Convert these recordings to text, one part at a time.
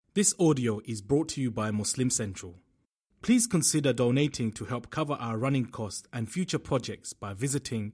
This audio is brought to you by Muslim Central. Please consider donating to help cover our running costs and future projects by visiting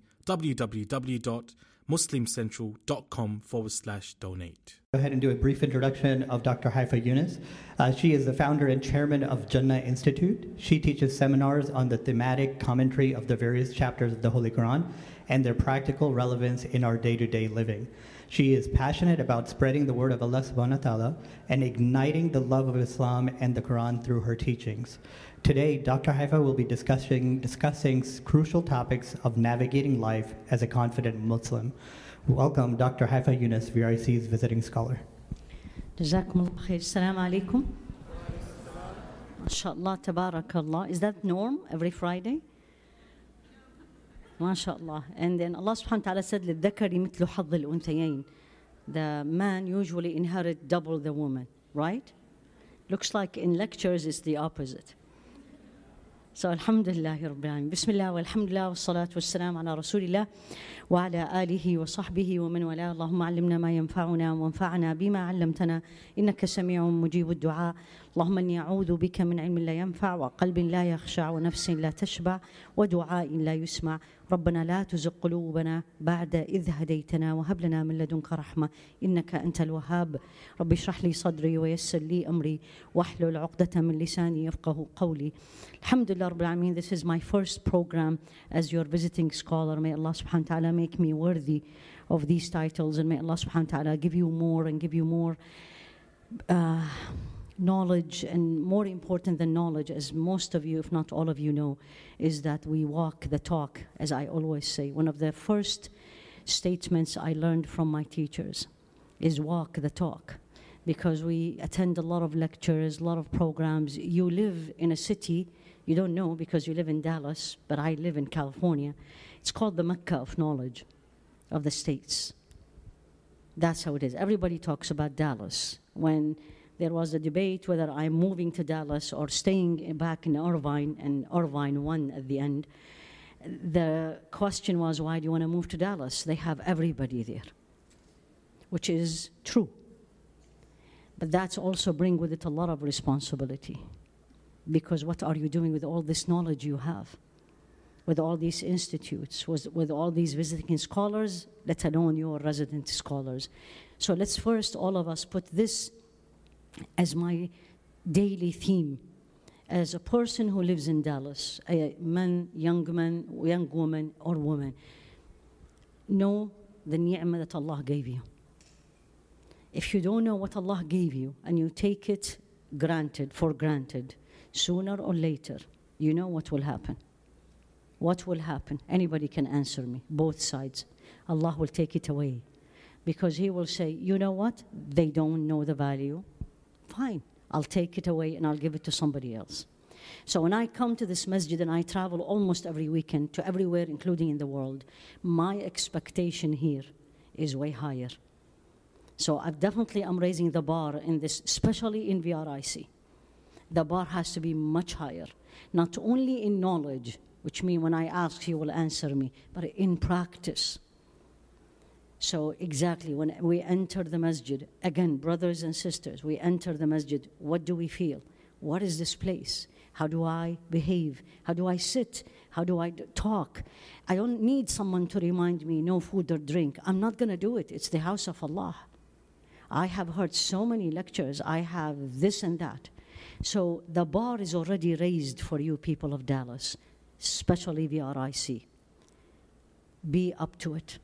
www.muslimcentral.com/donate. Go ahead and do a brief introduction of Dr. Haifa Yunus. She is the founder and chairman of Jannah Institute. She teaches seminars on the thematic commentary of the various chapters of the Holy Quran and their practical relevance in our day-to-day living. She is passionate about spreading the word of Allah subhanahu wa ta'ala and igniting the love of Islam and the Quran through her teachings. Today, Dr. Haifa will be discussing crucial topics of navigating life as a confident Muslim. Welcome, Dr. Haifa Yunus, VRIC's visiting scholar. Jazakumullah khair. Assalamu alaikum. MashaAllah, tabarakallah. Is that norm every Friday? MashaAllah. And then Allah subhanahu wa ta'ala said, لِلذَّكَرِ مِثْلُ حَظِّ الْأُنْثَيَيْنِ. The man usually inherit double the woman, right? Looks like in lectures it's the opposite. So alhamdulillah rabbil alamin. Bismillah walhamdulillah wassalatu wassalam ala rasulillah wa ala alihi wa sahbihi wa man wala. Allahumma allimna ma yanfa'una wa anfa'na bima 'allamtana innaka sami'un mujibud du'a. Allahumma inni a'udhu bika min 'ilmin la yanfa' wa qalbin la yakhsha' wa nafsin la tashba' wa du'a'in la yusma'. ربنا لا تزغ قلوبنا بعد إذ هديتنا وهب لنا من لدنك رحمة إنك أنت الوهاب رب اشرح لي صدري ويسر لي أمري واحلل عقدة من لساني يفقه قولي. Alhamdulillah Rabbil Alameen, this is my first program as your visiting scholar. May Allah subhanahu wa ta'ala make me worthy of these titles, and may Allah subhanahu wa ta'ala give you more and give you more knowledge. And more important than knowledge, as most of you, if not all of you know, is that we walk the talk, as I always say. One of the first statements I learned from my teachers is walk the talk, because we attend a lot of lectures, a lot of programs. You live in a city, you don't know because you live in Dallas, but I live in California. It's called the Mecca of knowledge of the states. That's how it is. Everybody talks about Dallas. When there was a debate whether I'm moving to Dallas or staying back in Irvine, and Irvine won at the end. The question was, why do you want to move to Dallas? They have everybody there, which is true. But that's also bring with it a lot of responsibility, because what are you doing with all this knowledge you have, with all these institutes, with all these visiting scholars, let alone your resident scholars? So let's first, all of us, put this as my daily theme. As a person who lives in Dallas, a man, young woman, or woman, know the ni'mah that Allah gave you. If you don't know what Allah gave you and you take it for granted, sooner or later, you know what will happen. What will happen? Anybody can answer me, both sides. Allah will take it away, because He will say, you know what? They don't know the value. Fine, I'll take it away and I'll give it to somebody else. So when I come to this masjid, and I travel almost every weekend to everywhere, including in the world, my expectation here is way higher. So I'm raising the bar in this, especially in VRIC. The bar has to be much higher, not only in knowledge, which means when I ask, you will answer me, but in practice. So exactly, when we enter the masjid, again, brothers and sisters, we enter the masjid, what do we feel? What is this place? How do I behave? How do I sit? How do I talk? I don't need someone to remind me, no food or drink. I'm not going to do it. It's the house of Allah. I have heard so many lectures. I have this and that. So the bar is already raised for you people of Dallas, especially VRIC. Be up to it.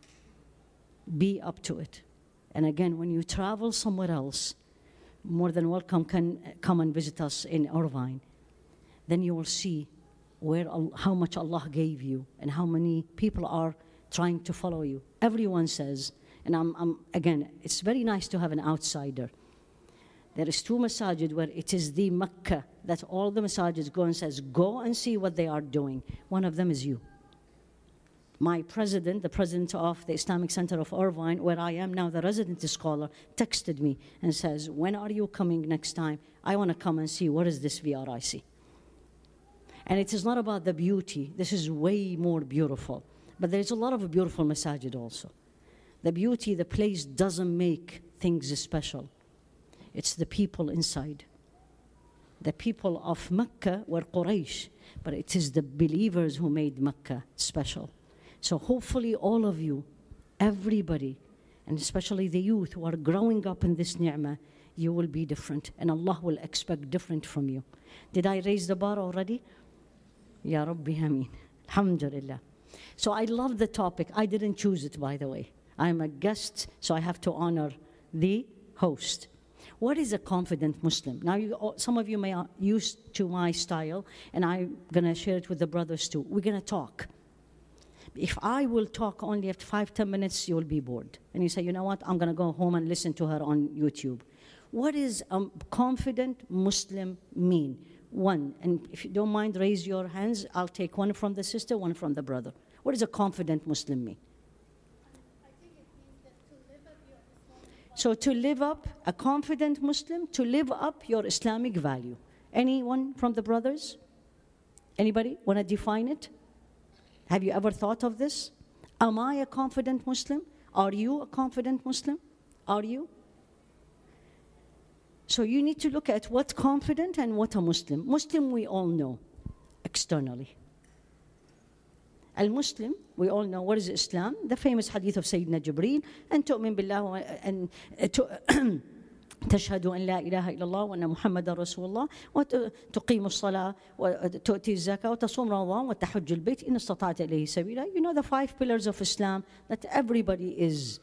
Be up to it. And again, when you travel somewhere else, more than welcome, can come and visit us in Irvine. Then you will see how much Allah gave you and how many people are trying to follow you. Everyone says, and again, it's very nice to have an outsider. There is 2 masajid where it is the Mecca that all the masajids go and says, go and see what they are doing. One of them is you. My president, the president of the Islamic Center of Irvine, where I am now the resident scholar, texted me and says, when are you coming next time? I want to come and see what is this VRIC. And it is not about the beauty. This is way more beautiful. But there's a lot of beautiful masajid also. The beauty, the place doesn't make things special. It's the people inside. The people of Mecca were Quraysh, but it is the believers who made Mecca special. So hopefully all of you, everybody, and especially the youth who are growing up in this ni'mah, you will be different, and Allah will expect different from you. Did I raise the bar already? Ya Rabbi Ameen. Alhamdulillah. So I love the topic. I didn't choose it, by the way. I'm a guest, so I have to honor the host. What is a confident Muslim? Now, some of you may are used to my style, and I'm going to share it with the brothers too. We're going to talk. If I will talk only after 5-10 minutes, you'll be bored. And you say, you know what, I'm going to go home and listen to her on YouTube. What does a confident Muslim mean? One, and if you don't mind, raise your hands. I'll take one from the sister, one from the brother. What does a confident Muslim mean? I think it means that to live up your Islamic So to live up, a confident Muslim, to live up your Islamic value. Anyone from the brothers? Anybody want to define it? Have you ever thought of this? Am I a confident Muslim? Are you a confident Muslim? Are you? So you need to look at what confident and what a Muslim. Muslim, we all know externally. Al-Muslim, we all know what is Islam. The famous hadith of Sayyidina Jibreel, and تؤمن بالله and تشهد أن لا إله إلا الله وأن محمد رسول الله وتقيم الصلاة وتؤتي الزكاة وتصوم رمضان وتحج البيت إن استطعت إليه سبيلا. You know the 5 pillars of Islam that everybody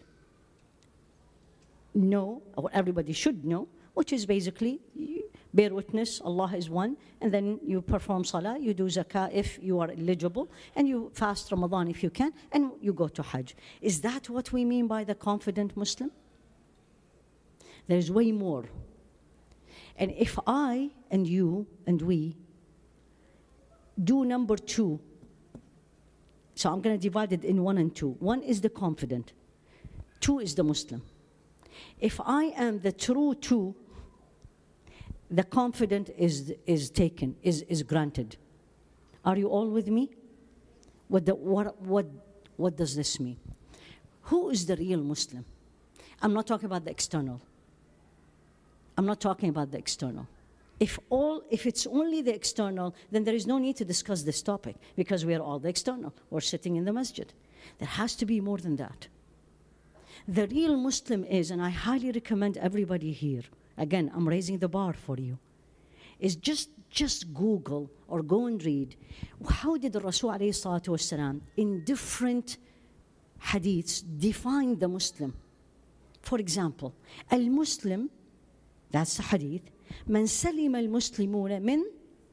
everybody should know, which is basically you bear witness Allah is one, and then you perform salah, you do zakah if you are eligible, and you fast Ramadan if you can, and you go to Hajj. Is that what we mean by the confident Muslim? There's way more. And if I and you and we do number 2, so I'm going to divide it in 1 and 2. 1 is the confident. 2 is the Muslim. If I am the true 2, the confident is taken, is granted. Are you all with me? What does this mean? Who is the real Muslim? I'm not talking about the external. I'm not talking about the external. If it's only the external, then there is no need to discuss this topic, because we are all the external. We're sitting in the masjid. There has to be more than that. The real Muslim is, and I highly recommend everybody here, again, I'm raising the bar for you, is just Google or go and read, how did the Rasul alayhi salatu wasalam in different hadiths define the Muslim? For example, al-Muslim, that's the hadith, من سلم المسلمون من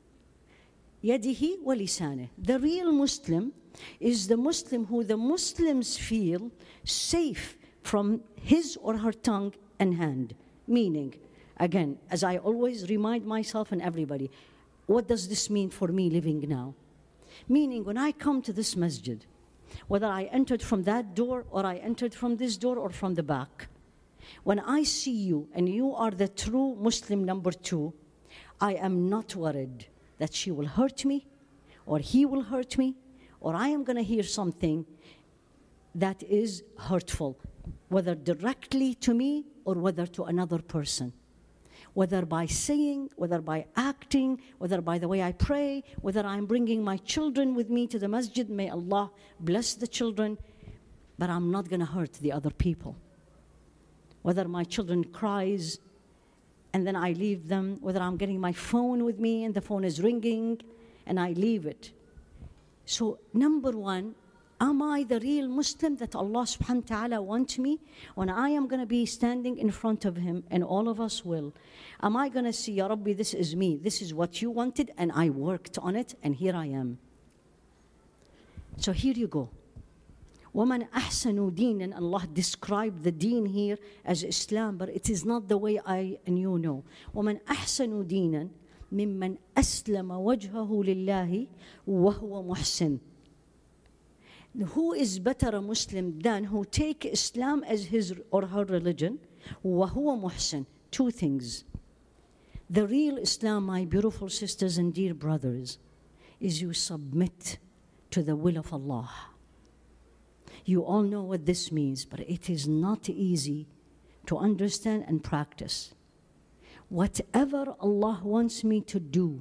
يده ولسانه. The real Muslim is the Muslim who the Muslims feel safe from his or her tongue and hand. Meaning, again, as I always remind myself and everybody, what does this mean for me living now? Meaning, when I come to this masjid, whether I entered from that door or I entered from this door or from the back, when I see you and you are the true Muslim number 2, I am not worried that she will hurt me or he will hurt me or I am going to hear something that is hurtful, whether directly to me or whether to another person. Whether by saying, whether by acting, whether by the way I pray, whether I'm bringing my children with me to the masjid, may Allah bless the children, but I'm not going to hurt the other people. Whether my children cries and then I leave them, whether I'm getting my phone with me and the phone is ringing and I leave it. So number 1, am I the real Muslim that Allah subhanahu wa ta'ala wants me? When I am going to be standing in front of Him, and all of us will, am I going to see, Ya Rabbi, this is me, this is what you wanted, and I worked on it, and here I am. So here you go. وَمَنْ أَحْسَنُ دِينًا, Allah described the deen here as Islam, but it is not the way I and you know. وَمَنْ أَحْسَنُ دِينًا مِمَّنْ أَسْلَمَ وَجْهَهُ لِلَّهِ وَهُوَ مُحْسِنٌ. Who is better a Muslim than who take Islam as his or her religion? وَهُوَ مُحْسِنٌ. 2 things. The real Islam, my beautiful sisters and dear brothers, is you submit to the will of Allah. You all know what this means, but it is not easy to understand and practice. Whatever Allah wants me to do,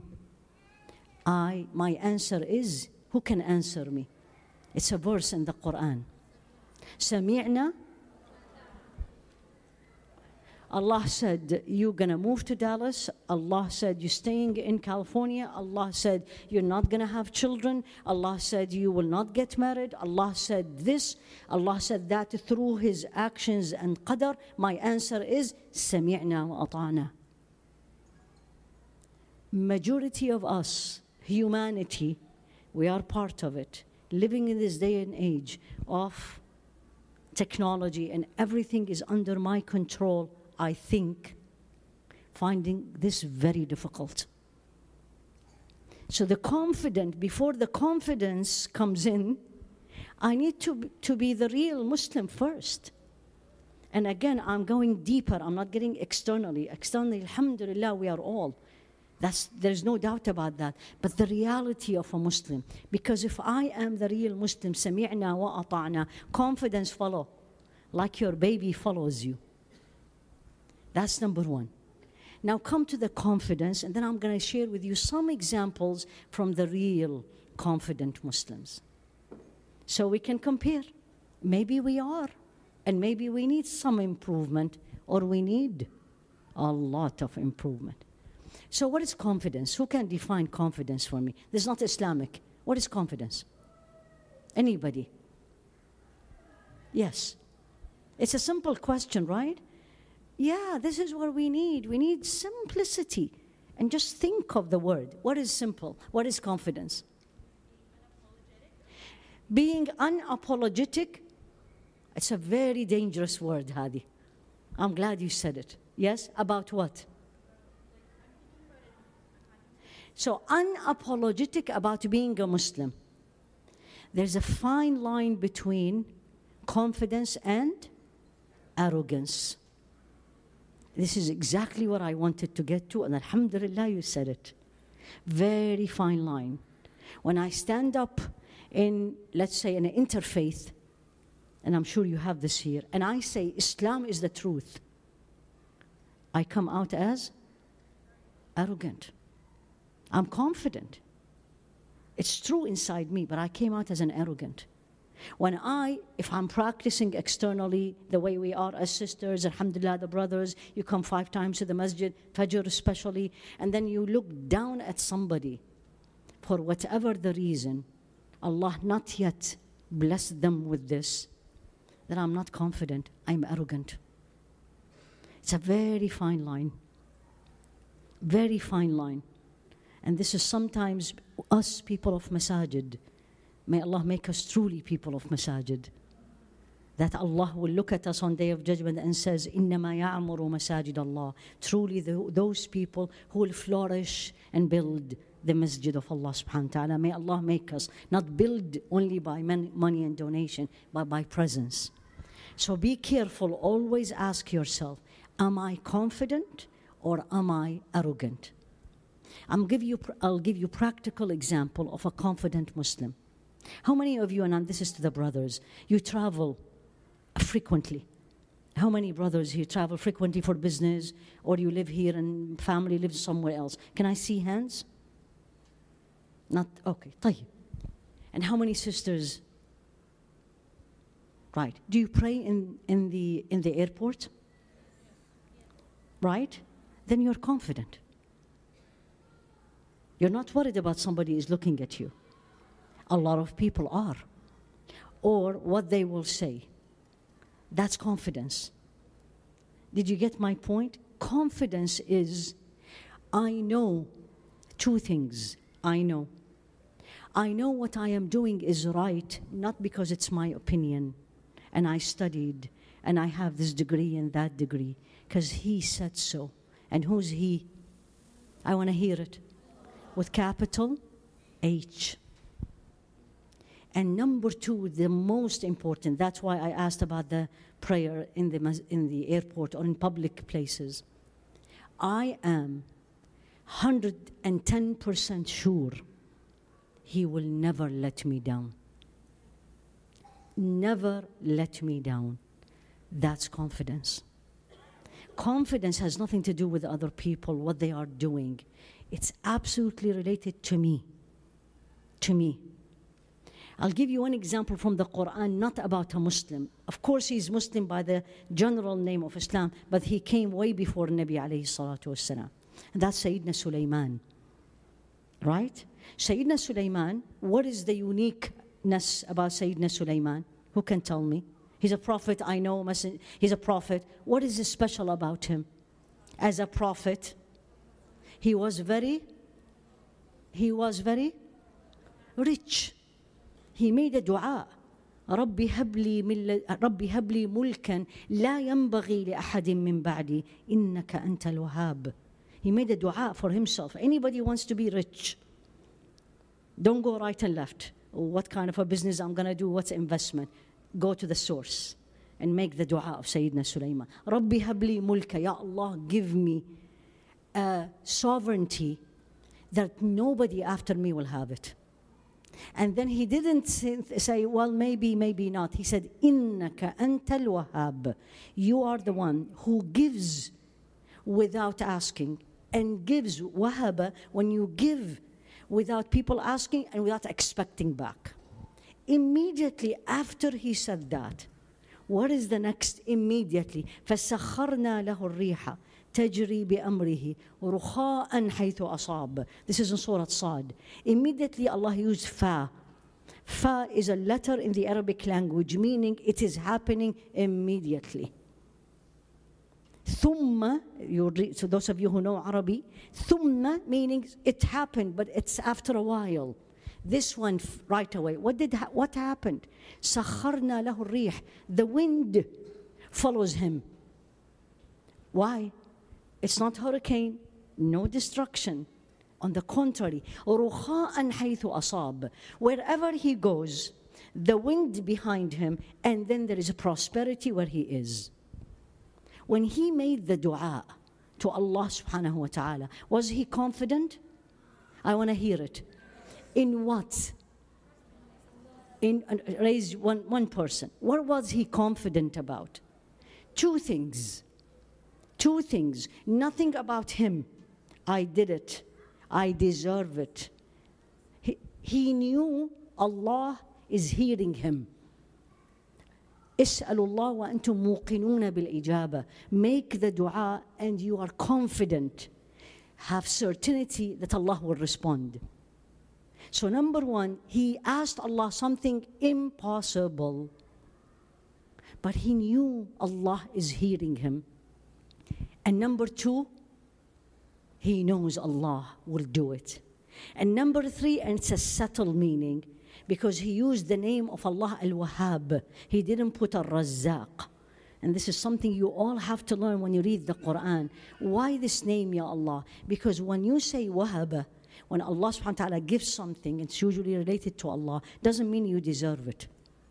my answer is, who can answer me? It's a verse in the Quran. Sami'na. Allah said, you're going to move to Dallas. Allah said, you're staying in California. Allah said, you're not going to have children. Allah said, you will not get married. Allah said this. Allah said that through His actions and qadar. My answer is, Sami'na wa ata'na. Majority of us, humanity, we are part of it, living in this day and age of technology and everything is under my control. I think finding this very difficult. So before the confidence comes in, I need to be the real Muslim first. And again, I'm going deeper. I'm not getting externally. Externally, alhamdulillah, we are all. There's no doubt about that. But the reality of a Muslim, because if I am the real Muslim, sami'na wa ata'na, confidence follow, like your baby follows you. That's number one. Now come to the confidence, and then I'm going to share with you some examples from the real confident Muslims. So we can compare. Maybe we are, and maybe we need some improvement, or we need a lot of improvement. So what is confidence? Who can define confidence for me? This is not Islamic. What is confidence? Anybody? Yes. It's a simple question, right? Yeah, this is what we need. We need simplicity. And just think of the word. What is simple? What is confidence? Being unapologetic. It's a very dangerous word, Hadi. I'm glad you said it. Yes? About what? So unapologetic about being a Muslim. There's a fine line between confidence and arrogance. This is exactly what I wanted to get to, and alhamdulillah, you said it. Very fine line. When I stand up in, let's say, an interfaith, and I'm sure you have this here, and I say Islam is the truth, I come out as arrogant. I'm confident. It's true inside me, but I came out as an arrogant. If I'm practicing externally the way we are as sisters, alhamdulillah, the brothers, you come 5 times to the masjid, Fajr especially, and then you look down at somebody for whatever the reason, Allah not yet blessed them with this, then I'm not confident, I'm arrogant. It's a very fine line. Very fine line. And this is sometimes us people of masajid. May Allah make us truly people of masajid. That Allah will look at us on Day of Judgment and says, إِنَّمَا يَعْمُرُ مَسَاجِدَ اللَّهِ. Truly those people who will flourish and build the masjid of Allah subhanahu wa ta'ala. May Allah make us not build only by money and donation, but by presence. So be careful, always ask yourself, am I confident or am I arrogant? I'll give you practical example of a confident Muslim. How many of you, and this is to the brothers, you travel frequently? How many brothers here travel frequently for business, or you live here and family lives somewhere else? Can I see hands? Not, okay, طيب. And how many sisters? Right. Do you pray in the airport? Right? Then you're confident. You're not worried about somebody is looking at you. A lot of people are. Or what they will say. That's confidence. Did you get my point? Confidence is, I know 2 things. I know what I am doing is right, not because it's my opinion, and I studied, and I have this degree and that degree, because he said so. And who's he? I want to hear it. With capital H. And number 2, the most important, that's why I asked about the prayer in the airport or in public places. I am 110% sure He will never let me down. Never let me down. That's confidence. Confidence has nothing to do with other people, what they are doing. It's absolutely related to me. To me. I'll give you one example from the Quran, not about a Muslim. Of course, he's Muslim by the general name of Islam, but he came way before Nabi alayhi salatu wasalam. And that's Sayyidina Sulaiman. Right? Sayyidina Sulaiman, what is the uniqueness about Sayyidina Sulaiman? Who can tell me? He's a prophet, I know, he's a prophet. What is special about him? As a prophet, he was very rich. He made a dua. ربي هب لي ملكا لا ينبغي لأحد من بعدي إنك أنت الوهاب. He made a dua for himself. Anybody wants to be rich, don't go right and left. What kind of a business I'm going to do? What's investment? Go to the source and make the dua of Sayyidina Sulaiman. ربي هب لي ملكا. Ya Allah, give me a sovereignty that nobody after me will have it. And then he didn't say, well, maybe, maybe not. He said, إِنَّكَ أَنْتَ الْوَهَابِ. You are the one who gives without asking, and gives wahaba when you give without people asking and without expecting back. Immediately after he said that, what is the next? Immediately, فَسَخَّرْنَا لَهُ الرِّيحَ تجري بأمره رخاء حيث أصاب. This is in Surah Sad. Immediately Allah used fa. Fa is a letter in the Arabic language, meaning it is happening immediately. ثم, so those of you who know Arabic, ثم meaning it happened, but it's after a while. This one right away. What happened? سخرنا له الريح. The wind follows him. Why? It's not hurricane, no destruction. On the contrary, رخاء حيث أصاب. Wherever he goes, the wind behind him, and then there is a prosperity where he is. When he made the dua to Allah subhanahu wa ta'ala, was he confident? I want to hear it. In what? Raise one person. What was he confident about? Two things. Nothing about him. I did it. I deserve it. He knew Allah is hearing him. اسألوا الله وأنتم موقنون بالإجابة. Make the dua and you are confident. Have certainty that Allah will respond. So number one, he asked Allah something impossible. But he knew Allah is hearing him. And number two, he knows Allah will do it. And number three, and it's a subtle meaning, because he used the name of Allah Al-Wahhab. He didn't put Al-Razzaq. And this is something you all have to learn when you read the Quran. Why this name, Ya Allah? Because when you say Wahaba, when Allah subhanahu wa ta'ala gives something, it's usually related to Allah, doesn't mean you deserve it.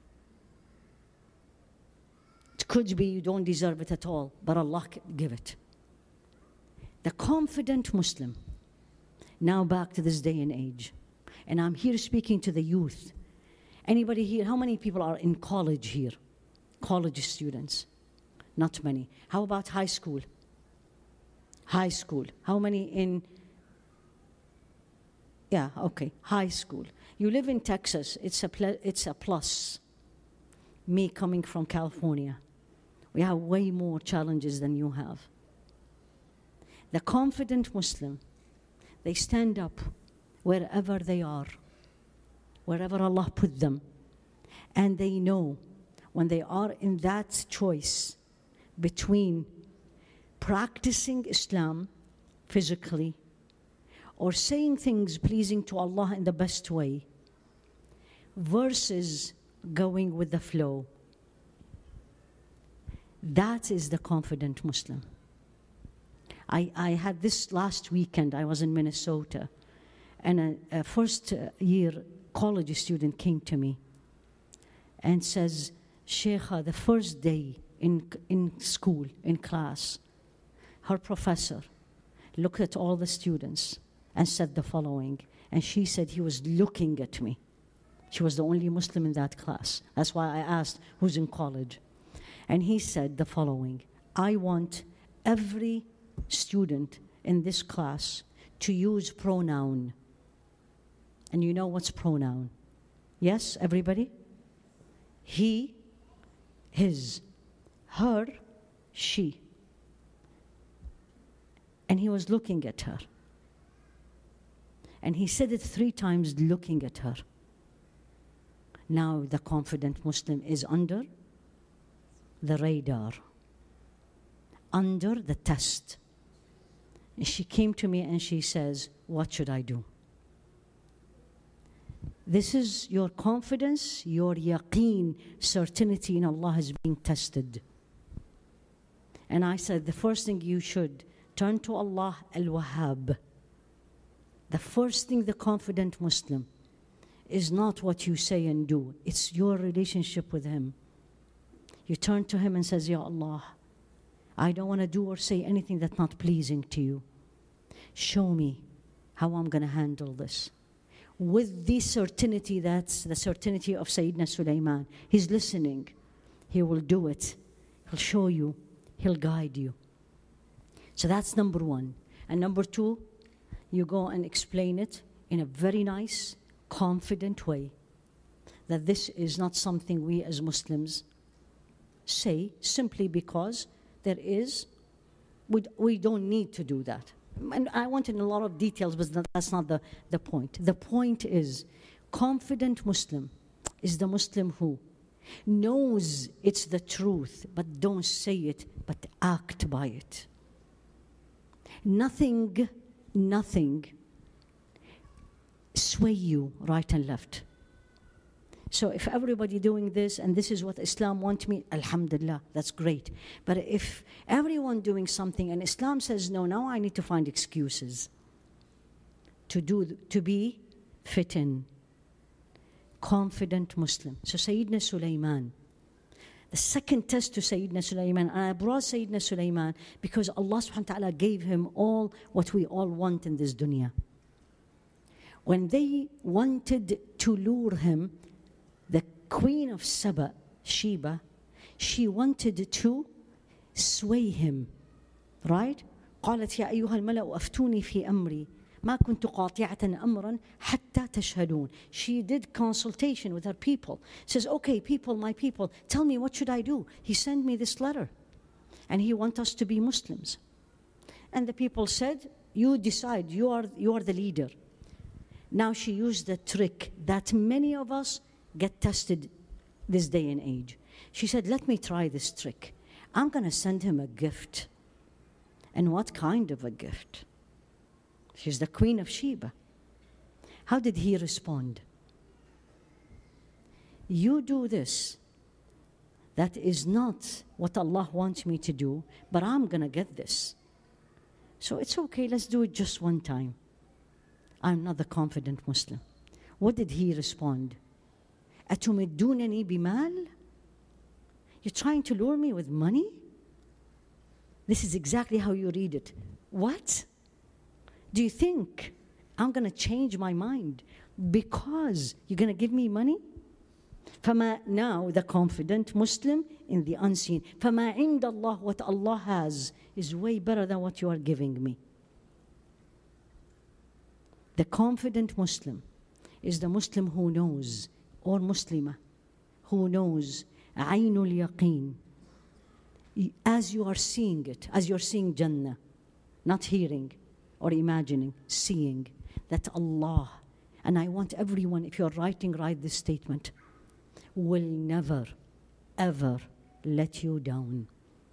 It could be you don't deserve it at all, but Allah can give it. The confident Muslim, now back to this day and age, and I'm here speaking to the youth. Anybody here, how many people are in college here? College students? Not many. How about high school? High school. How many in? Yeah, okay, high school. You live in Texas, it's a plus. Me coming from California, we have way more challenges than you have. The confident Muslim, they stand up wherever they are, wherever Allah put them, and they know when they are in that choice between practicing Islam physically or saying things pleasing to Allah in the best way versus going with the flow. That is the confident Muslim. I had this last weekend. I was in Minnesota, and a first-year college student came to me and says, Sheikha, the first day in school, in class, her professor looked at all the students and said the following, and she said he was looking at me. She was the only Muslim in that class. That's why I asked who's in college. And he said the following, I want every student in this class to use pronoun. And you know what's pronoun? Yes, everybody? He, his, her, she. And he was looking at her. And he said it 3 times looking at her. Now the confident Muslim is under the radar, under the test. And she came to me and she says, what should I do? This is your confidence, your yaqeen, certainty in Allah is being tested. And I said, the first thing you should turn to Allah al-Wahhab. The first thing the confident Muslim is not what you say and do. It's your relationship with Him. You turn to Him and says, Ya Allah, I don't want to do or say anything that's not pleasing to you. Show me how I'm going to handle this. With the certainty, that's the certainty of Sayyidina Sulaiman. He's listening. He will do it. He'll show you. He'll guide you. So that's number 1. And number 2, you go and explain it in a very nice, confident way. That this is not something we as Muslims say simply because we don't need to do that. And I went in a lot of details, but that's not the point. The point is, confident Muslim is the Muslim who knows it's the truth, but don't say it, but act by it. Nothing sway you right and left. So if everybody doing this, and this is what Islam wants me, alhamdulillah, that's great. But if everyone doing something and Islam says, no, now I need to find excuses to be fit in. Confident Muslim. So Sayyidina Sulaiman, the second test to Sayyidina Sulaiman, and I brought Sayyidina Sulaiman because Allah subhanahu wa ta'ala gave him all what we all want in this dunya. When they wanted to lure him, the queen of Saba, Sheba, she wanted to sway him, right? قالت يا أيها الملأ أفتوني في أمري ما كنت قاطعة أمرا حتى تشهدون. She did consultation with her people. Says, okay, people, my people, tell me what should I do? He sent me this letter, and he wants us to be Muslims. And the people said, you decide, you are the leader. Now she used the trick that many of us get tested this day and age. She said, let me try this trick. I'm going to send him a gift. And what kind of a gift? She's the queen of Sheba. How did he respond? You do this. That is not what Allah wants me to do, but I'm going to get this. So it's okay, let's do it just one time. I'm not the confident Muslim. What did he respond? أتمدونني بمال? You're trying to lure me with money? This is exactly how you read it. What? Do you think I'm going to change my mind because you're going to give me money? Now the confident Muslim in the unseen. فَمَا عِنْدَ اللَّهِ, what Allah has is way better than what you are giving me. The confident Muslim is the Muslim who knows, or Muslimah, who knows Aynul Yaqeen. As you are seeing it, as you're seeing Jannah, not hearing or imagining, seeing that Allah, and I want everyone, if you're writing, write this statement, will never, ever let you down.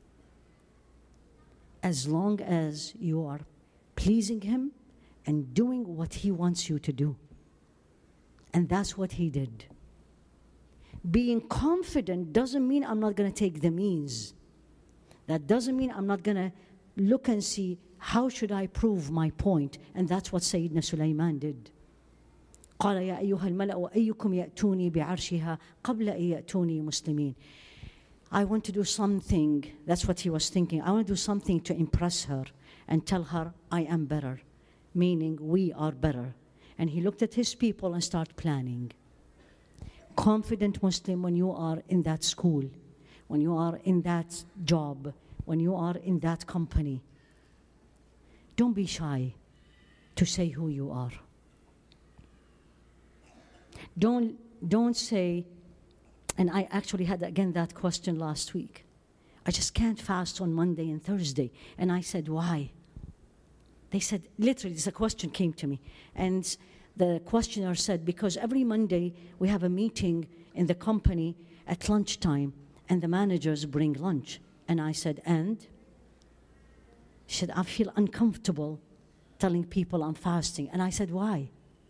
As long as you are pleasing Him and doing what He wants you to do. And that's what he did. Being confident doesn't mean I'm not going to take the means. That doesn't mean I'm not going to look and see how should I prove my point. And that's what Sayyidina Sulaiman did. قال يا أيها الملأ أيكم يأتوني بعرشها قبل أن يأتوني مسلمين. I want to do something. That's what he was thinking. I want to do something to impress her and tell her I am better, meaning we are better. And he looked at his people and started planning. Confident Muslim, when you are in that school, when you are in that job, when you are in that company, don't be shy to say who you are. Don't say, and I actually had again that question last week. I just can't fast on Monday and Thursday. And I said, why? They said, literally, this question came to me. And the questioner said, because every Monday we have a meeting in the company at lunchtime, and the managers bring lunch. And I said, and? She said, I feel uncomfortable telling people I'm fasting. And I said, why?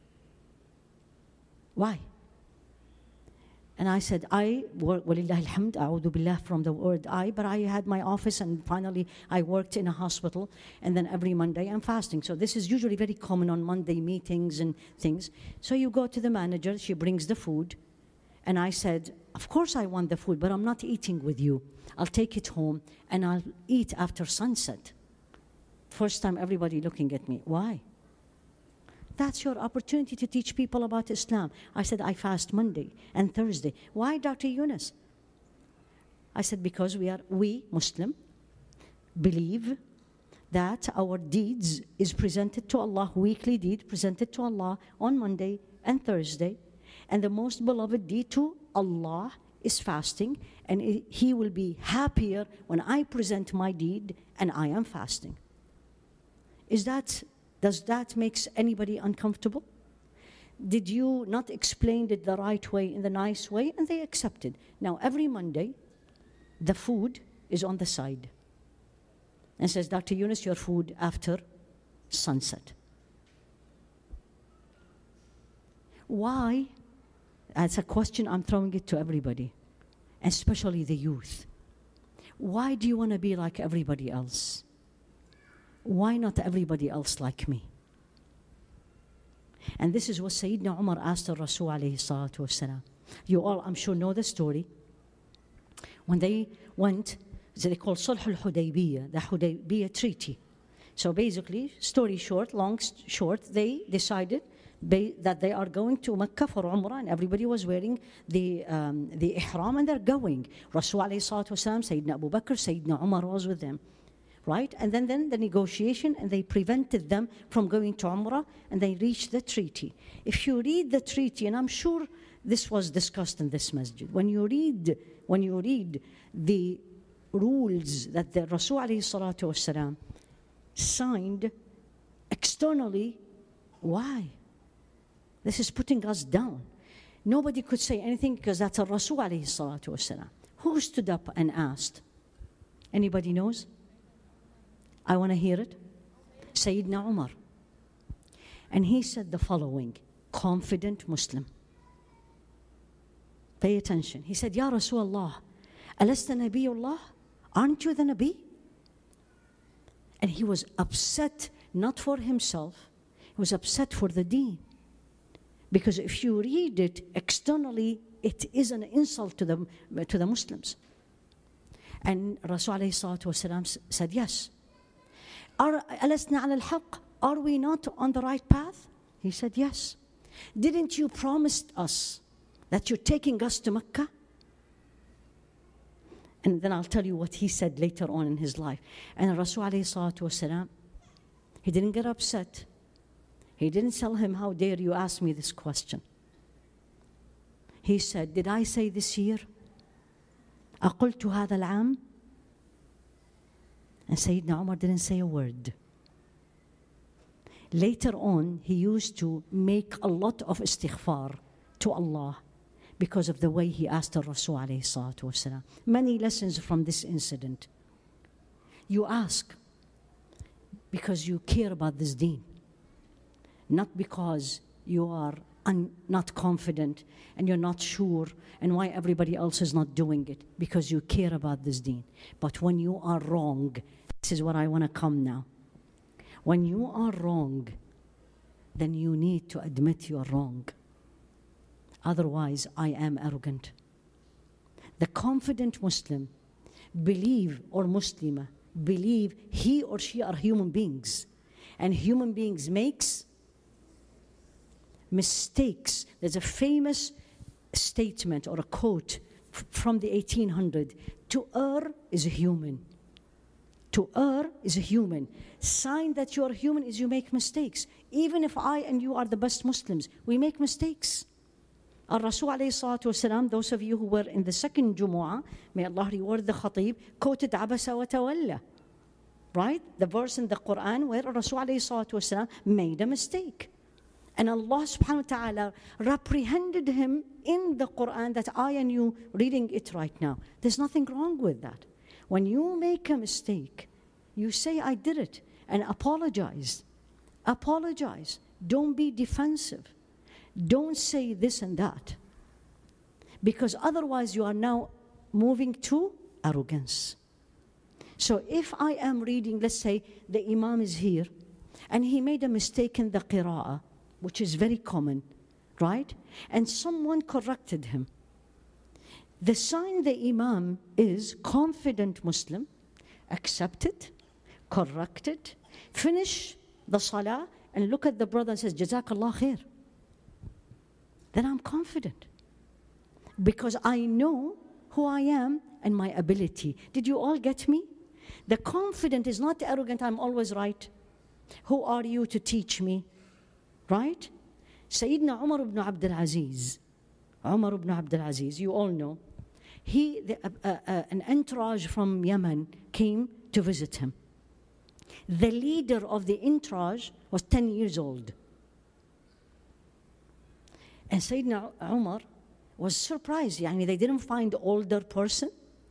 Why? And I said, I work, walillah alhamd, a'udhu billah from the word I, but I had my office and finally I worked in a hospital, and then every Monday I'm fasting. So this is usually very common on Monday meetings and things. So you go to the manager, she brings the food, and I said, of course I want the food, but I'm not eating with you. I'll take it home and I'll eat after sunset. First time everybody looking at me, why? That's your opportunity to teach people about Islam. I said, I fast Monday and Thursday. Why, Dr. Yunus? I said, because we Muslim, believe that our deeds is presented to Allah, weekly deed presented to Allah on Monday and Thursday. And the most beloved deed to Allah is fasting. And He will be happier when I present my deed and I am fasting. Does that make anybody uncomfortable? Did you not explain it the right way, in the nice way? And they accepted. Now, every Monday, the food is on the side. And says, Dr. Yunus, your food after sunset. Why? That's a question I'm throwing it to everybody, especially the youth. Why do you want to be like everybody else? Why not everybody else like me? And this is what Sayyidina Umar asked the Rasul alayhi salatu wasalam. You all, I'm sure, know the story. When they went, they call Sulh al-Hudaybiyah, the Hudaybiyah Treaty. So basically, story short, long short, they decided that they are going to Mecca for Umrah, and everybody was wearing the ihram, and they're going. Rasul alayhi salatu wasalam, Sayyidina Abu Bakr, Sayyidina Umar was with them. Right? And then the negotiation, and they prevented them from going to Umrah, and they reached the treaty. If you read the treaty, and I'm sure this was discussed in this masjid, when you read the rules that the Rasul alayhi salatu wasalam signed externally, why? This is putting us down. Nobody could say anything because that's a Rasul alayhi salatu wasalam. Who stood up and asked? Anybody knows? I want to hear it. Sayyidina Umar. And he said the following, confident Muslim. Pay attention. He said, Ya Rasulullah, alasta nabiyullah? Aren't you the Nabi? And he was upset, not for himself, he was upset for the deen. Because if you read it externally, it is an insult to the Muslims. And Rasul alayhi salatu wasalam said, yes. أَلَسْنَا عَلَى الْحَقِّ? Are we not on the right path? He said, yes. Didn't you promise us that you're taking us to Mecca? And then I'll tell you what he said later on in his life. And Rasul alayhi salatu wasalam, he didn't get upset. He didn't tell him, how dare you ask me this question. He said, did I say this year? أَقُلْتُ هَذَا الْعَامِ? And Sayyidina Umar didn't say a word. Later on, he used to make a lot of istighfar to Allah because of the way he asked the Rasul alayhi salatu wasalam. Many lessons from this incident. You ask because you care about this deen, not because you are not confident and you're not sure and why everybody else is not doing it, because you care about this deen. But when you are wrong, this is what I want to come now. When you are wrong, then you need to admit you're wrong. Otherwise, I am arrogant. The confident Muslim or Muslima believe he or she are human beings, and human beings makes mistakes. There's a famous statement or a quote from the 1800s, to err is human, To err is a human. Sign that you are human is you make mistakes. Even if I and you are the best Muslims, we make mistakes. Al-Rasul alayhi salatu wasalam, those of you who were in the second Jumu'ah, may Allah reward the Khatib, quoted Abasa wa Tawalla. Right? The verse in the Quran where Rasul alayhi salatu wasalam made a mistake. And Allah subhanahu wa ta'ala reprehended him in the Quran that I and you reading it right now. There's nothing wrong with that. When you make a mistake, you say, I did it, and apologize. Apologize. Don't be defensive. Don't say this and that. Because otherwise you are now moving to arrogance. So if I am reading, let's say the Imam is here, and he made a mistake in the qira'ah, which is very common, right? And someone corrected him. The sign the Imam is confident Muslim, accept it, correct it, finish the salah, and look at the brother and says, Jazakallah khair. Then I'm confident. Because I know who I am and my ability. Did you all get me? The confident is not arrogant, I'm always right. Who are you to teach me? Right? Sayyidina Umar ibn Abdul Aziz. Umar ibn Abdul Aziz, you all know. An entourage from Yemen came to visit him. The leader of the entourage was 10 years old. And Sayyidina Umar was surprised. Yani they didn't find an older person.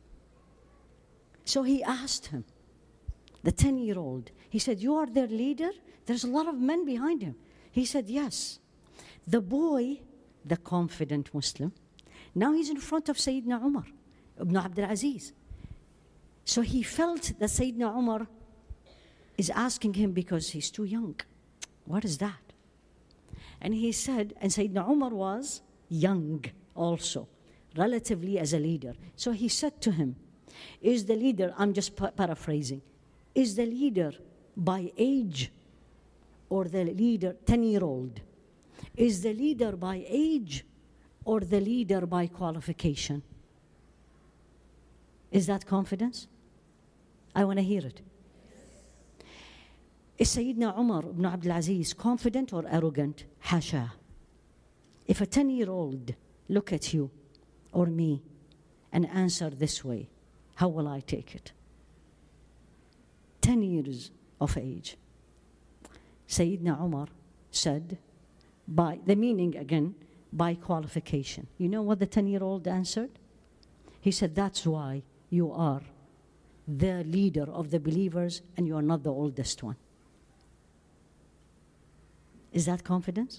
So he asked him, the 10-year-old, he said, you are their leader? There's a lot of men behind him. He said, yes. The boy, the confident Muslim, now he's in front of Sayyidina Umar ibn Abdul Aziz. So he felt that Sayyidina Umar is asking him because he's too young. What is that? And he said, and Sayyidina Umar was young also, relatively as a leader. So he said to him, is the leader, I'm just paraphrasing, is the leader by age or the leader 10-year-old? Is the leader by age or the leader by qualification? Is that confidence? I want to hear it. Is Sayyidina Umar ibn Abdul Aziz confident or arrogant? Hasha. If a 10-year-old look at you or me and answer this way, how will I take it? 10 years of age. Sayyidina Umar said, by the meaning again, by qualification. You know what the 10-year-old answered? He said, that's why you are the leader of the believers and you are not the oldest one. Is that confidence?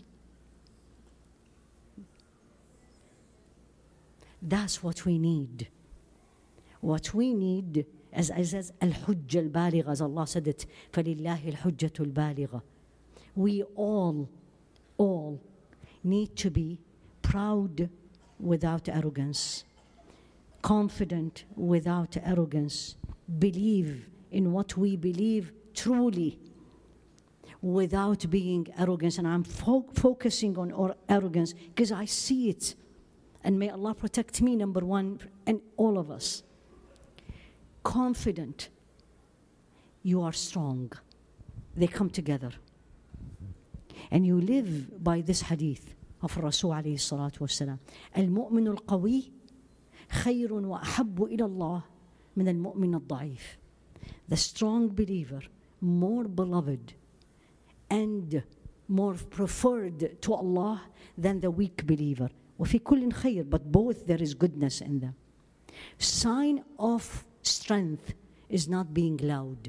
That's what we need. What we need, as al-hujja al-baligha, as Allah said it, فَلِلَّهِ الْحُجَّةُ الْبَالِغَةُ. We all need to be proud without arrogance, confident without arrogance, believe in what we believe truly without being arrogant. And I'm focusing on arrogance because I see it. And may Allah protect me, number one, and all of us. Confident, you are strong. They come together. And you live by this hadith of Rasul alayhi salatu wasalam. Al-mu'min al-qawi khayrun wa ahabbu ila Allah min al-mu'min al-da'if. The strong believer, more beloved and more preferred to Allah than the weak believer. وفي كل خير, but both there is goodness in them. Sign of strength is not being loud.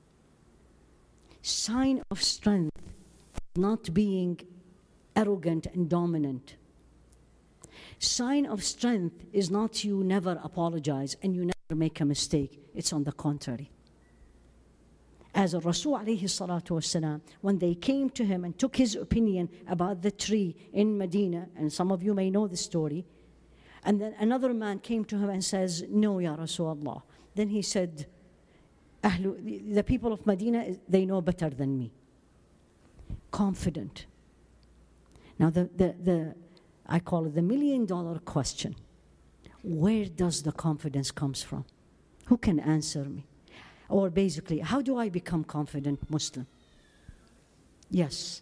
Sign of strength is not being arrogant and dominant. Sign of strength is not you never apologize and you never make a mistake. It's on the contrary. As Rasul alayhi salatu wasalam, when they came to him and took his opinion about the tree in Medina, and some of you may know the story, and then another man came to him and says, no, Ya Rasulullah. Then he said, the people of Medina, they know better than me. Confident. Now, I call it the $1 million question. Where does the confidence comes from? Who can answer me? Or basically, how do I become confident Muslim? Yes.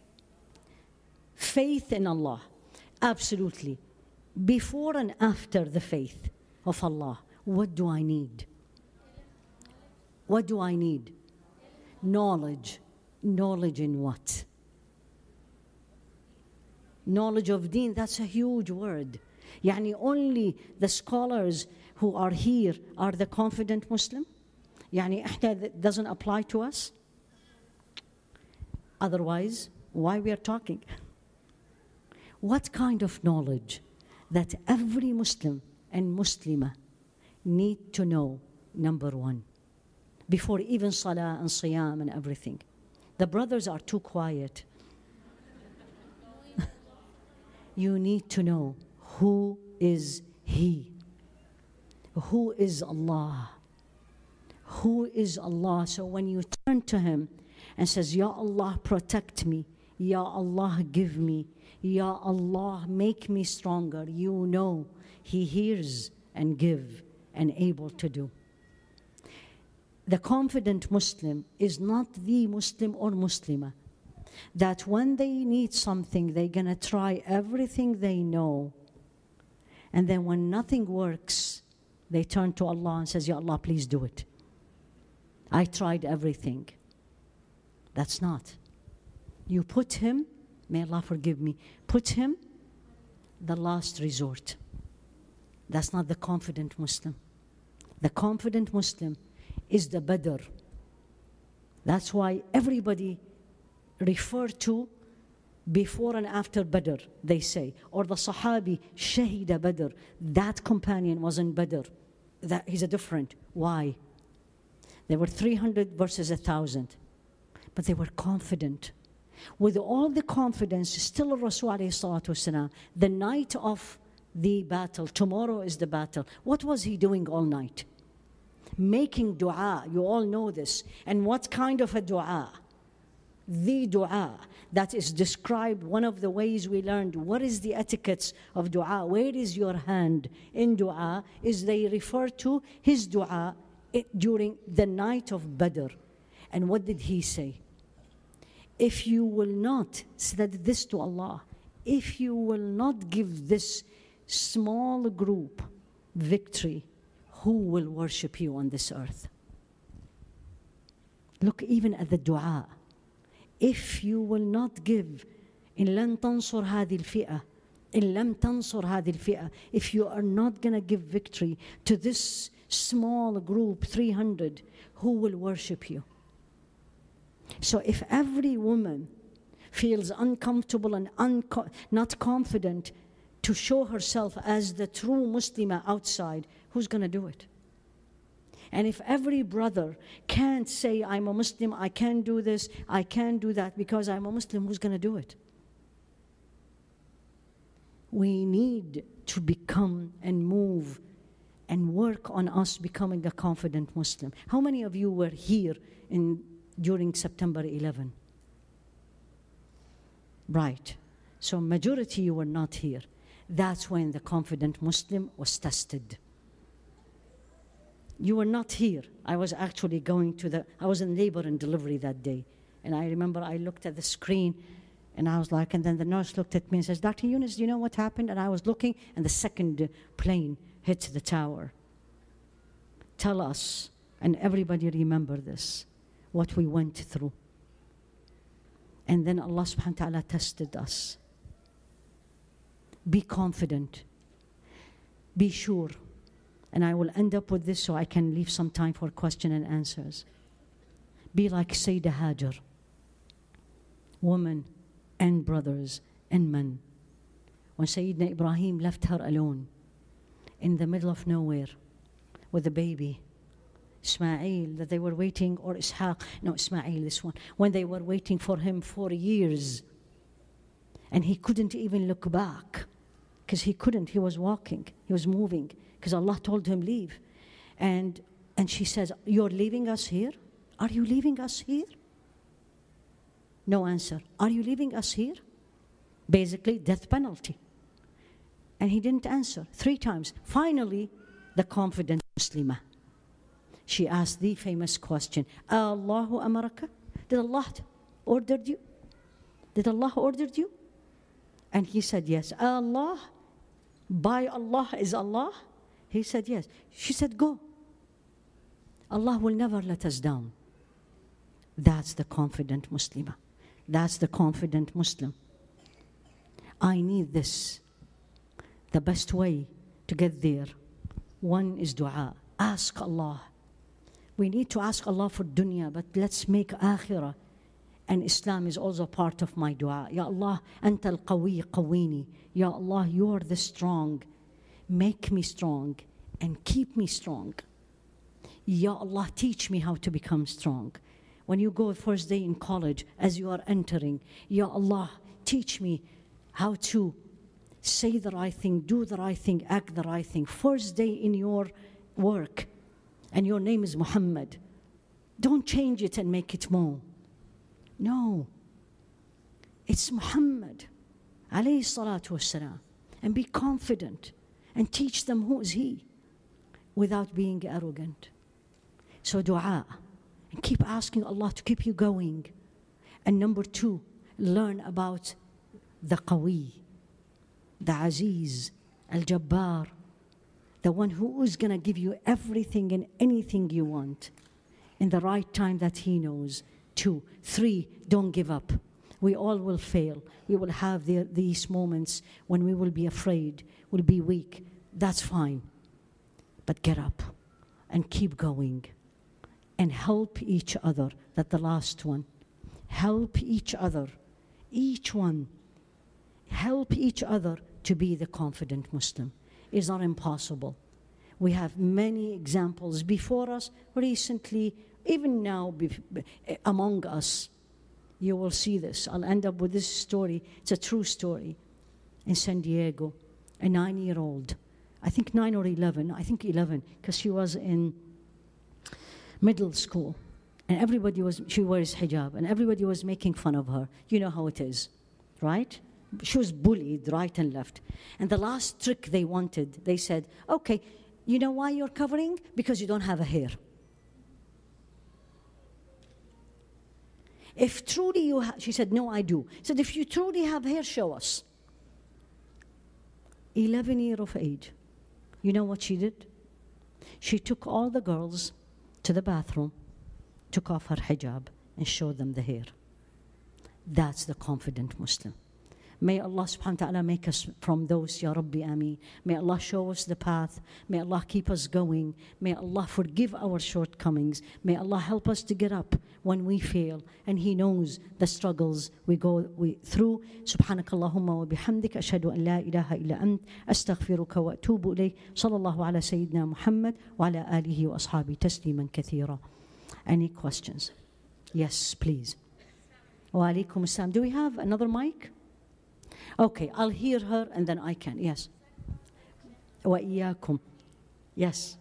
Faith in Allah. Absolutely. Before and after the faith of Allah, what do I need? What do I need? Knowledge. Knowledge in what? Knowledge of deen, that's a huge word. Yani only the scholars who are here are the confident Muslim? Yani that doesn't apply to us? Otherwise, why we are talking? What kind of knowledge that every Muslim and Muslimah need to know, number one, before even salah and siyam and everything? The brothers are too quiet. You need to know who is He. Who is Allah? Who is Allah? So when you turn to Him and says, Ya Allah, protect me. Ya Allah, give me. Ya Allah, make me stronger. You know He hears and give and able to do. The confident Muslim is not the Muslim or Muslimah that when they need something, they're going to try everything they know. And then when nothing works, they turn to Allah and says, Ya Allah, please do it. I tried everything. That's not. You put Him, may Allah forgive me, put Him the last resort. That's not the confident Muslim. The confident Muslim is the Badr. That's why everybody refer to before and after Badr, they say. Or the Sahabi, Shahida Badr. That companion was in Badr. That he's a different. Why? There were 300 versus 1,000. But they were confident. With all the confidence, still Rasul alayhi salatu wasalam, the night of the battle, tomorrow is the battle. What was he doing all night? Making dua. You all know this. And what kind of a dua? The dua that is described, one of the ways we learned what is the etiquettes of dua, where is your hand in dua, is they refer to his dua during the night of Badr. And what did he say? If you will not, said this to Allah, if you will not give this small group victory, who will worship you on this earth? Look even at the dua. If you will not give, إن لن تنصر هذه الفئة, إن لم تنصر هذه الفئة, if you are not going to give victory to this small group, 300, who will worship you? So if every woman feels uncomfortable and not confident to show herself as the true Muslimah outside, who's going to do it? And if every brother can't say, I'm a Muslim, I can't do this, I can't do that because I'm a Muslim, who's going to do it? We need to become and move and work on us becoming a confident Muslim. How many of you were here during September 11? Right. So majority you were not here. That's when the confident Muslim was tested. You were not here. I was actually I was in labor and delivery that day. And I remember I looked at the screen and I was like, and then the nurse looked at me and says, Dr. Yunus, do you know what happened? And I was looking and the second plane hit the tower. Tell us, and everybody remember this, what we went through. And then Allah subhanahu wa ta'ala tested us. Be confident. Be sure. And I will end up with this so I can leave some time for question and answers. Be like Sayyidah Hajar. Women and brothers and men. When Sayyidina Ibrahim left her alone in the middle of nowhere with a baby, Ismail, that they were waiting, or Ishaq, no, Ismail, this one, when they were waiting for him for years. And he couldn't even look back because he was walking, he was moving. Because Allah told him, leave. And she says, you're leaving us here? Are you leaving us here? No answer. Are you leaving us here? Basically, death penalty. And he didn't answer 3 times. Finally, the confident Muslimah. She asked the famous question, Allahu amaraka? Did Allah order you? Did Allah order you? And he said, yes. Allah, by Allah is Allah? He said, yes. She said, go. Allah will never let us down. That's the confident Muslimah. That's the confident Muslim. I need this. The best way to get there, one is dua. Ask Allah. We need to ask Allah for dunya, but let's make akhirah. And Islam is also part of my dua. Ya Allah, Anta al-Qawi qawini. Ya Allah, you are the strong. Make me strong and keep me strong. Ya Allah, teach me how to become strong. When you go first day in college, as you are entering, Ya Allah, teach me how to say the right thing, do the right thing, act the right thing. First day in your work, and your name is Muhammad. Don't change it and make it more. No. It's Muhammad, alayhi salatu wassalam. And be confident and teach them who is he without being arrogant. So dua. And keep asking Allah to keep you going. And number 2, learn about the Qawi, the Aziz, Al-Jabbar, the one who is going to give you everything and anything you want in the right time that he knows. 2, 3, don't give up. We all will fail. We will have these moments when we will be afraid, we'll be weak. That's fine. But get up and keep going. And help each other. That's the last one. Help each other. Each one. Help each other to be the confident Muslim. It's not impossible. We have many examples before us, recently, even now, among us. You will see this. I'll end up with this story. It's a true story. In San Diego, a 9-year-old, I think 9 or 11, I think 11, because she was in middle school, and she wears hijab, and everybody was making fun of her. You know how it is, right? She was bullied right and left. And the last trick they wanted, they said, okay, you know why you're covering? Because you don't have a hair. If truly you have, she said, no, I do. She said, if you truly have hair, show us. 11 years of age. You know what she did? She took all the girls to the bathroom, took off her hijab, and showed them the hair. That's the confident Muslim. May Allah subhanahu wa ta'ala make us from those, Ya Rabbi Ameen. May Allah show us the path. May Allah keep us going. May Allah forgive our shortcomings. May Allah help us to get up when we fail. And He knows the struggles we go through. Subhanakallahumma wa bihamdik. Ashhadu an la ilaha illa ant. Astaghfiruka wa atubu ilayk. Sallallahu ala Sayyidina Muhammad wa ala alihi wa ashabi tasliman kathira. Any questions? Yes, please. Wa alaikum assalam. Do we have another mic? Okay, I'll hear her and then I can. Yes. Wa iyyakum. Yes.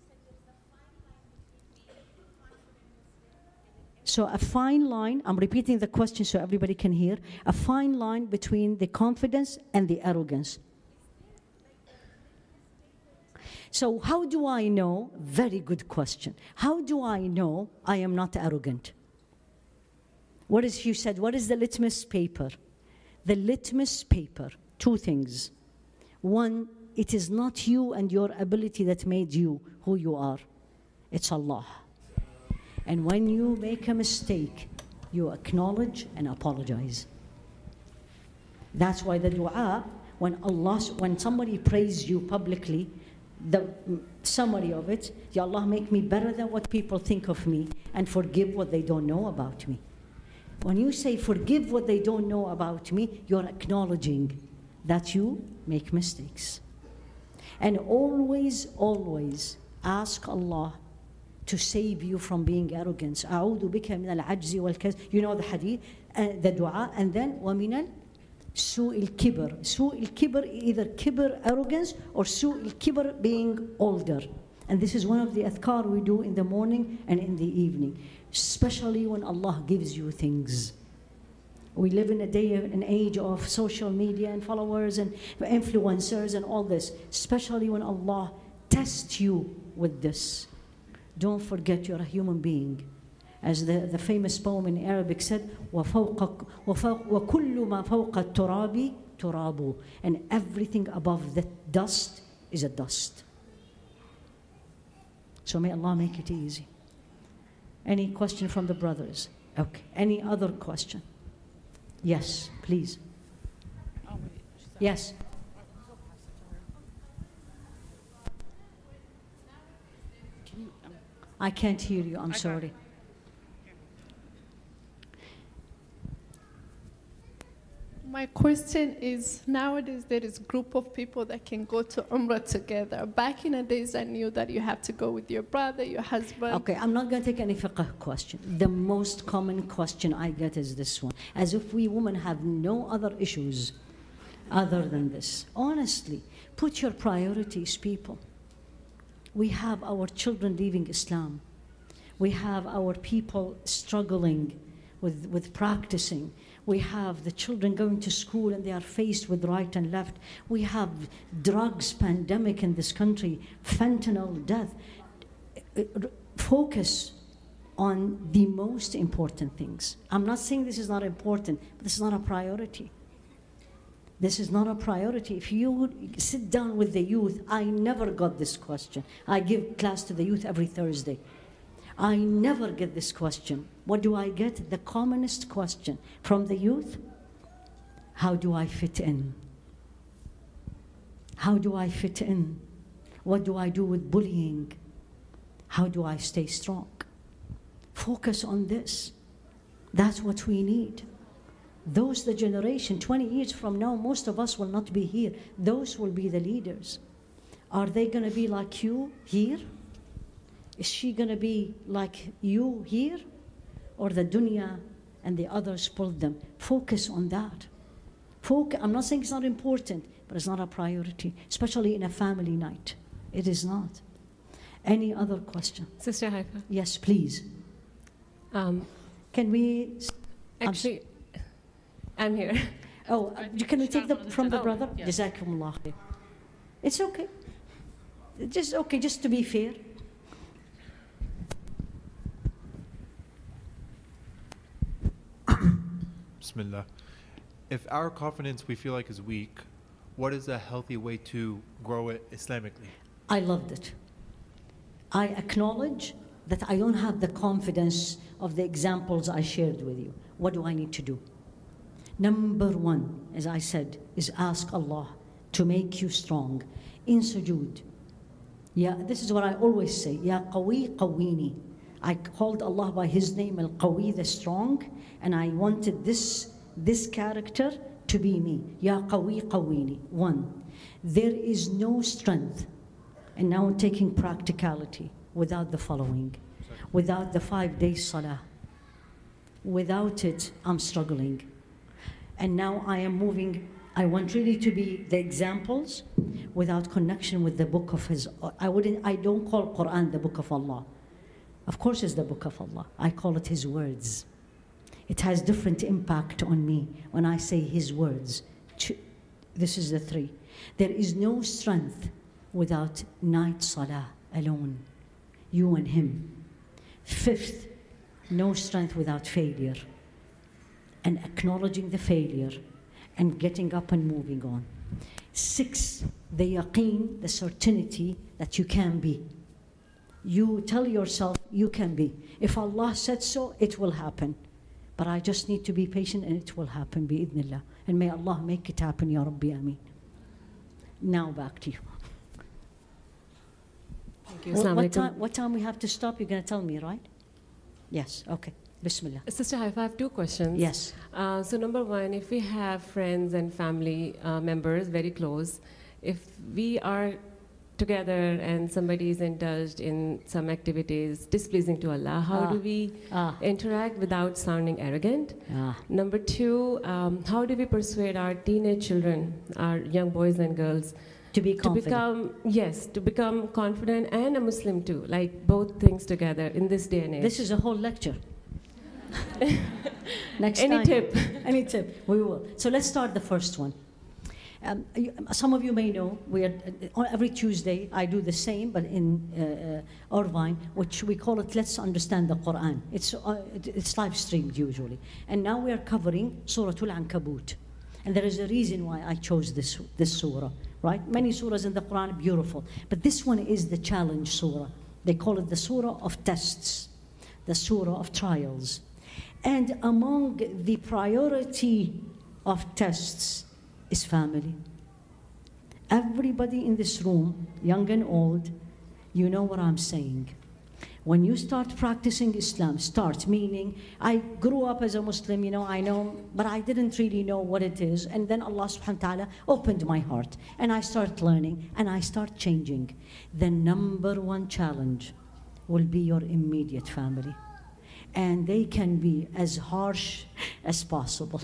So a fine line, I'm repeating the question so everybody can hear, a fine line between the confidence and the arrogance. So how do I know? Very good question. How do I know I am not arrogant? What is, you said, what is the litmus paper? The litmus paper, 2 things. 1, it is not you and your ability that made you who you are. It's Allah. And when you make a mistake, you acknowledge and apologize. That's why the dua, when somebody praise you publicly, the summary of it, Ya Allah, make me better than what people think of me and forgive what they don't know about me. When you say forgive what they don't know about me, you're acknowledging that you make mistakes. And always, always ask Allah to save you from being arrogant. أعوذ بك من العجز والكسل. You know the hadith, the dua, and then ومن سوء الكبر. سوء الكبر, either kibr, arrogance, or سوء الكبر, being older. And this is one of the adhkar we do in the morning and in the evening, especially when Allah gives you things. We live in a day, an age of social media and followers and influencers and all this, especially when Allah tests you with this. Don't forget you're a human being. As the famous poem in Arabic said, وَكُلُّ مَا فَوْقَ التُّرَابِ تُرَابُ. And everything above the dust is a dust. So may Allah make it easy. Any question from the brothers? Okay. Any other question? Yes, please. Yes. I can't hear you, I'm sorry. My question is, nowadays there is a group of people that can go to Umrah together. Back in the days, I knew that you have to go with your brother, your husband. Okay, I'm not going to take any fiqh question. The most common question I get is this one. As if we women have no other issues other than this. Honestly, put your priorities, people. We have our children leaving Islam. We have our people struggling with practicing. We have the children going to school and they are faced with right and left. We have drugs pandemic in this country, fentanyl, death. Focus on the most important things. I'm not saying this is not important, but this is not a priority. This is not a priority. If you would sit down with the youth, I never got this question. I give class to the youth every Thursday. I never get this question. What do I get? The commonest question from the youth: how do I fit in? How do I fit in? What do I do with bullying? How do I stay strong? Focus on this. That's what we need. Those, the generation, 20 years from now, most of us will not be here. Those will be the leaders. Are they going to be like you here? Is she going to be like you here? Or the dunya and the others pulled them? Focus on that. I'm not saying it's not important, but it's not a priority, especially in a family night. It is not. Any other question? Sister Haifa. Yes, please. Can we... Actually, I'm here. Oh, can we take from the brother? Yes. Jazakumullah khair. It's okay. Just to be fair. Bismillah. If our confidence we feel like is weak, what is a healthy way to grow it Islamically? I loved it. I acknowledge that I don't have the confidence of the examples I shared with you. What do I need to do? Number one, as I said, is ask Allah to make you strong in sujood. Yeah, this is what I always say. Ya Qawi Qawini. I called Allah by His name, Al-Qawi, the strong, and I wanted this character to be me. Ya Qawi Qawini. One, there is no strength, and now I'm taking practicality, without the following. Without the 5-day salah. Without it, I'm struggling. And now I am moving. I want really to be the examples without connection with the book of His. I don't call Quran the book of Allah. Of course it's the book of Allah. I call it His words. It has different impact on me when I say His words. This is the 3. There is no strength without night salah alone. You and Him. 5th, no strength without failure. And acknowledging the failure and getting up and moving on. 6, the yaqeen, the certainty that you can be. You tell yourself you can be. If Allah said so, it will happen. But I just need to be patient and it will happen, bi'idhnillah. And may Allah make it happen, Ya Rabbi, Ameen. Now back to you. Thank you. What time we have to stop? You're going to tell me, right? Yes, okay. Bismillah. Sister Haifa, I have 2 questions. Yes. So number 1, if we have friends and family members very close, if we are together and somebody is indulged in some activities displeasing to Allah, how do we interact without sounding arrogant? Number 2, how do we persuade our teenage children, our young boys and girls, to be confident? To become confident and a Muslim too, like both things together in this day and age? This is a whole lecture. Next Any time. tip? Any tip? We will. So let's start the first one. Some of you may know, every Tuesday I do the same, but in Irvine, which we call it Let's Understand the Quran. It's live streamed usually. And now we are covering Surah Al-Ankabut. And there is a reason why I chose this surah, right? Many surahs in the Quran are beautiful, but this one is the challenge surah. They call it the surah of tests, the surah of trials. And among the priority of tests is family. Everybody in this room, young and old, you know what I'm saying. When you start practicing Islam, meaning I grew up as a Muslim, I know, but I didn't really know what it is. And then Allah subhanahu wa ta'ala opened my heart and I start learning and I start changing. The number one challenge will be your immediate family. And they can be as harsh as possible.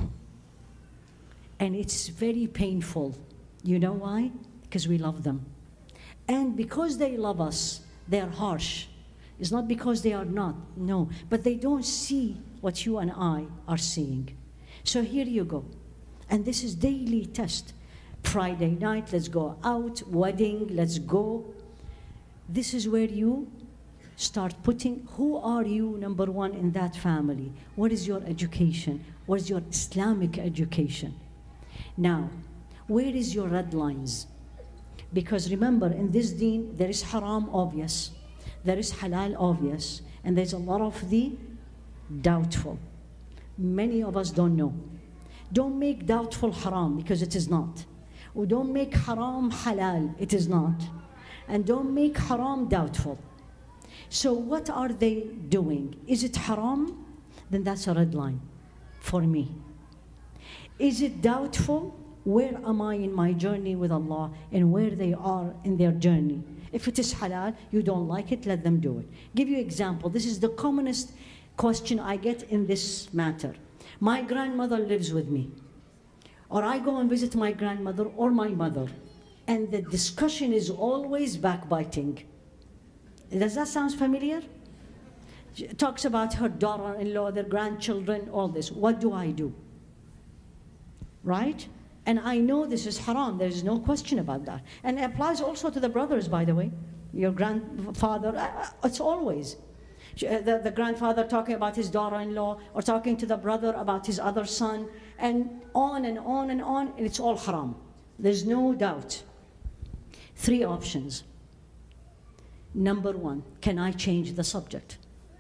And it's very painful. You know why? Because we love them. And because they love us, they are harsh. It's not because they are not, no. But they don't see what you and I are seeing. So here you go. And this is daily test. Friday night, let's go out. Wedding, let's go. This is where you start putting, who are you, number one, in that family? What is your education? What is your Islamic education? Now, where is your red lines? Because remember, in this deen, there is haram obvious, there is halal obvious, and there's a lot of the doubtful. Many of us don't know. Don't make doubtful haram, because it is not. Or don't make haram halal, it is not. And don't make haram doubtful. So what are they doing? Is it haram? Then that's a red line for me. Is it doubtful? Where am I in my journey with Allah and where they are in their journey? If it is halal, you don't like it, let them do it. Give you an example. This is the commonest question I get in this matter. My grandmother lives with me. Or I go and visit my grandmother or my mother. And the discussion is always backbiting. Does that sound familiar? She talks about her daughter-in-law, their grandchildren, all this. What do I do? Right? And I know this is haram. There is no question about that. And it applies also to the brothers, by the way. Your grandfather, it's always. The grandfather talking about his daughter-in-law or talking to the brother about his other son, and on and on and on, and it's all haram. There's no doubt. 3 options. Number 1, can I change the subject?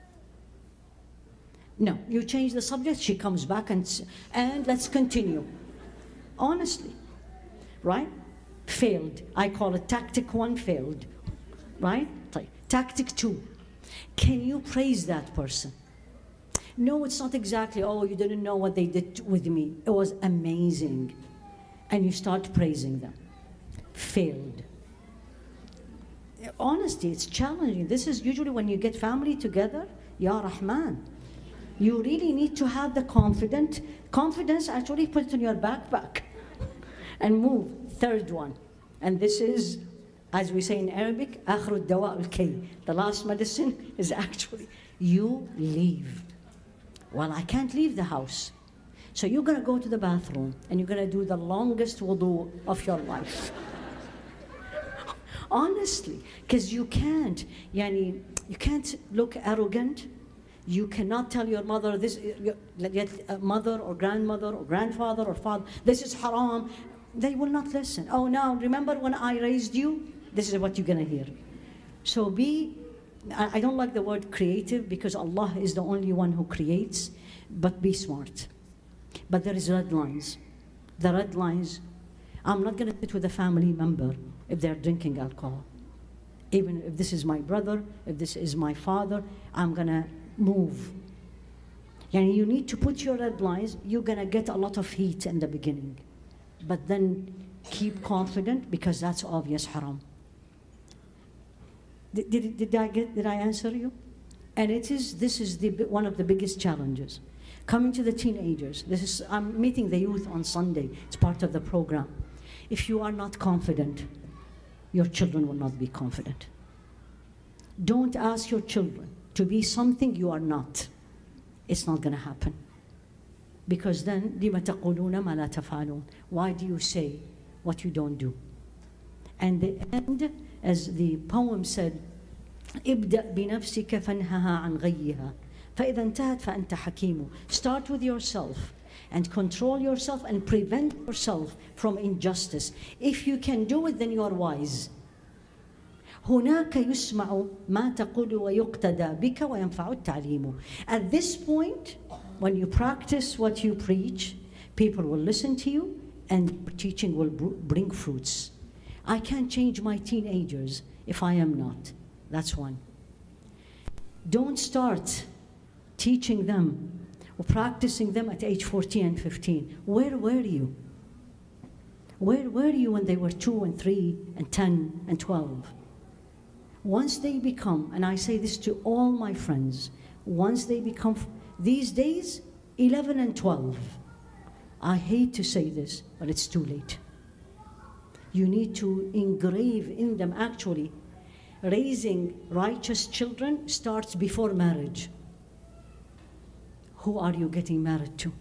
No, you change the subject, she comes back and let's continue. Honestly, right? Failed. I call it tactic 1 failed, right? Tactic 2, can you praise that person? No, it's not exactly, oh, you didn't know what they did with me. It was amazing. And you start praising them. Failed. Honesty, it's challenging. This is usually when you get family together, Ya Rahman. You really need to have the confidence, actually put it in your backpack and move. 3rd one, and this is, as we say in Arabic, akhru dawa al-kay. The last medicine is actually, you leave. Well, I can't leave the house. So you're going to go to the bathroom and you're going to do the longest wudu of your life. Honestly, because you can't look arrogant. You cannot tell your mother, mother or grandmother or grandfather or father, this is haram. They will not listen. Oh, now, remember when I raised you? This is what you're going to hear. So I don't like the word creative because Allah is the only one who creates, but be smart. But there is red lines. The red lines, I'm not going to sit with a family member if they're drinking alcohol. Even if this is my brother, if this is my father, I'm going to move. And you need to put your red lines. You're going to get a lot of heat in the beginning. But then keep confident because that's obvious haram. Did I answer you? And this is one of the biggest challenges. Coming to the teenagers, I'm meeting the youth on Sunday. It's part of the program. If you are not confident, your children will not be confident. Don't ask your children to be something you are not. It's not going to happen. Because then, لِمَ تَقُولُونَ مَا لَا تَفْعَلُونَ. Why do you say what you don't do. And the end, as the poem said, ابدأ بنفسك فانهها عن غيها فإذا انتهت فأنت حكيم. Start with yourself and control yourself and prevent yourself from injustice. If you can do it, then you are wise. هناك يسمع ما تقول ويقتدى بك وينفع التعليم. At this point, when you practice what you preach, people will listen to you and teaching will bring fruits. I can't change my teenagers if I am not. That's one. Don't start teaching them or practicing them at age 14 and 15. Where were you? Where were you when they were 2 and 3 and 10 and 12? Once they become, and I say this to all my friends, once they become, these days, 11 and 12, I hate to say this, but it's too late. You need to engrave in them, actually, raising righteous children starts before marriage. Who are you getting married to?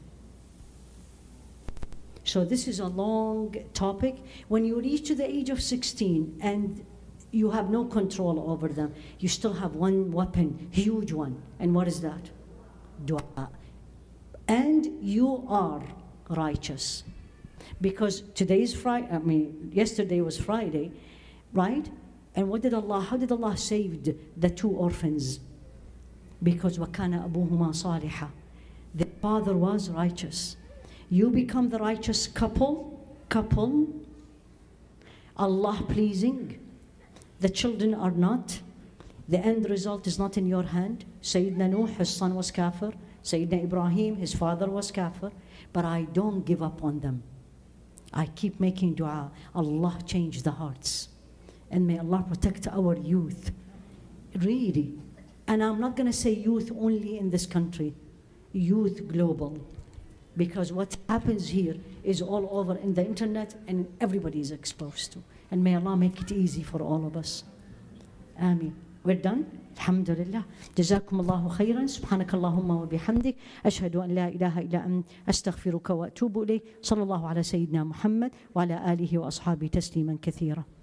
So this is a long topic. When you reach to the age of 16 and you have no control over them, you still have one weapon, huge one. And what is that? Dua. And you are righteous. Because today is Friday, yesterday was Friday, right? And how did Allah save the 2 orphans? Because وَكَانَ أَبُوهُمَا صَالِحًا. The father was righteous. You become the righteous couple, Allah pleasing. The children are not. The end result is not in your hand. Sayyidina Nuh, his son was kafir. Sayyidina Ibrahim, his father was kafir. But I don't give up on them. I keep making dua. Allah change the hearts. And may Allah protect our youth. Really. And I'm not going to say youth only in this country. Youth global. Because what happens here is all over in the internet and everybody is exposed to. And may Allah make it easy for all of us. Ameen. We're done. Alhamdulillah. جزاكم الله خيرا. سبحانك اللهم وبحمدك. أشهد أن لا إله إلا أنت. أستغفرك وأتوب إليك. صلى الله على سيدنا محمد وعلى آله وأصحابه تسليما كثيرا.